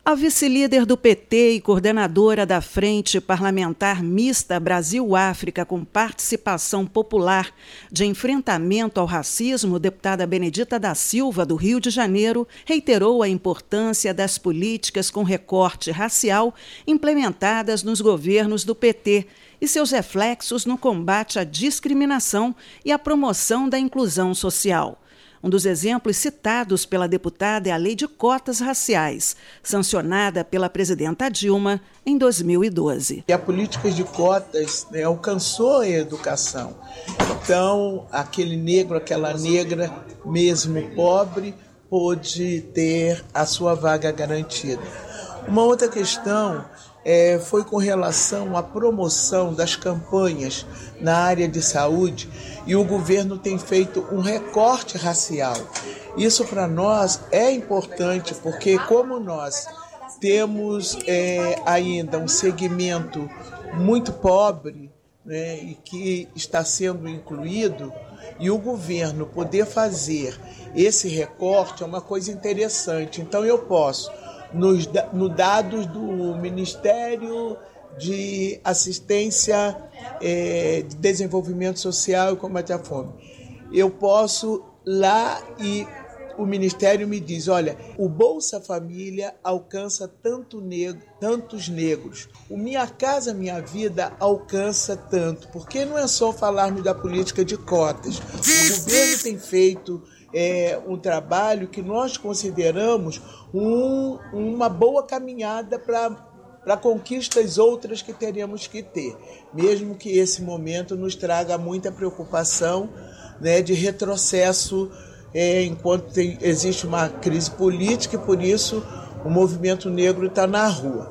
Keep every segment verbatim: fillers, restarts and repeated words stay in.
A vice-líder do P T e coordenadora da Frente Parlamentar Mista Brasil-África com Participação Popular de Enfrentamento ao Racismo, deputada Benedita da Silva, do Rio de Janeiro, reiterou a importância das políticas com recorte racial implementadas nos governos do P T e seus reflexos no combate à discriminação e à promoção da inclusão social. Um dos exemplos citados pela deputada é a Lei de Cotas Raciais, sancionada pela presidenta Dilma em dois mil e doze. E a política de cotas, né, alcançou a educação. Então, aquele negro, aquela negra, mesmo pobre, pôde ter a sua vaga garantida. Uma outra questão é, foi com relação à promoção das campanhas na área de saúde, e o governo tem feito um recorte racial. Isso para nós é importante, porque como nós temos é, ainda um segmento muito pobre, né, e que está sendo incluído, e o governo poder fazer esse recorte é uma coisa interessante. Então eu posso, nos no dados do Ministério de Assistência é, de Desenvolvimento Social e Combate à Fome, eu posso lá e o Ministério me diz, olha, o Bolsa Família alcança tanto negro, tantos negros, o Minha Casa Minha Vida alcança tanto, porque não é só falarmos da política de cotas. O governo tem feito é, um trabalho que nós consideramos um, uma boa caminhada para para conquistas outras que teremos que ter, mesmo que esse momento nos traga muita preocupação, né, de retrocesso, é, enquanto tem, existe uma crise política, e por isso o movimento negro está na rua.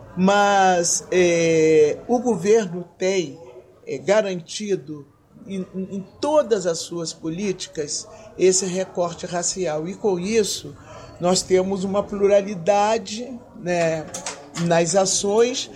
Mas é, o governo tem é, garantido em, em todas as suas políticas esse recorte racial, e com isso nós temos uma pluralidade, né, nas ações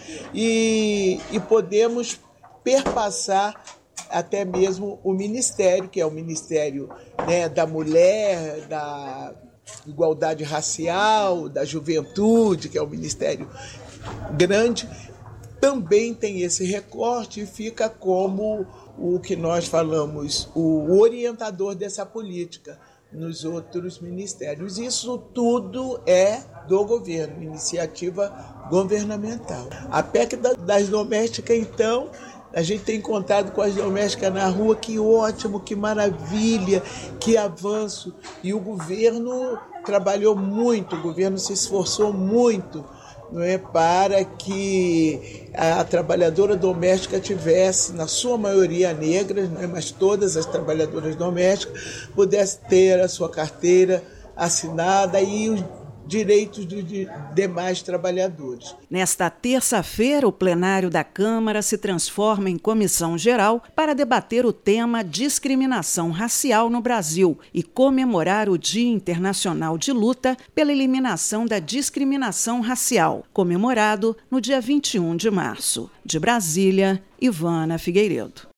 e, e podemos perpassar até mesmo o Ministério, que é o Ministério, né, da Mulher, da Igualdade Racial, da Juventude, que é o Ministério grande, também tem esse recorte e fica como o que nós falamos, o orientador dessa política nos outros ministérios. Isso tudo é do governo, iniciativa governamental. A P E C das domésticas, então, a gente tem encontrado com as domésticas na rua, que ótimo, que maravilha, que avanço. E o governo trabalhou muito, o governo se esforçou muito, não é, para que a trabalhadora doméstica tivesse, na sua maioria negras, não é, mas todas as trabalhadoras domésticas, pudessem ter a sua carteira assinada e os direitos de, de demais trabalhadores. Nesta terça-feira, o plenário da Câmara se transforma em comissão geral para debater o tema discriminação racial no Brasil e comemorar o Dia Internacional de Luta pela Eliminação da Discriminação Racial, comemorado no dia vinte e um de março. De Brasília, Ivana Figueiredo.